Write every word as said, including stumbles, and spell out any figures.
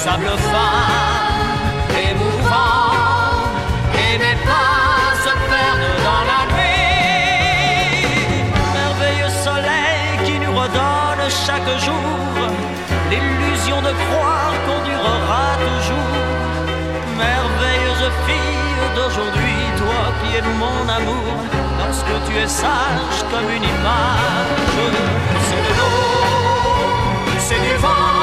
sable fin, émouvant, et mes pas se perdent dans la nuit. Merveilleux soleil qui nous redonne chaque jour l'illusion de croire qu'on durera toujours. Merveilleuse fille d'aujourd'hui, toi qui es mon amour, lorsque tu es sage comme une image. C'est de l'eau, c'est du vent,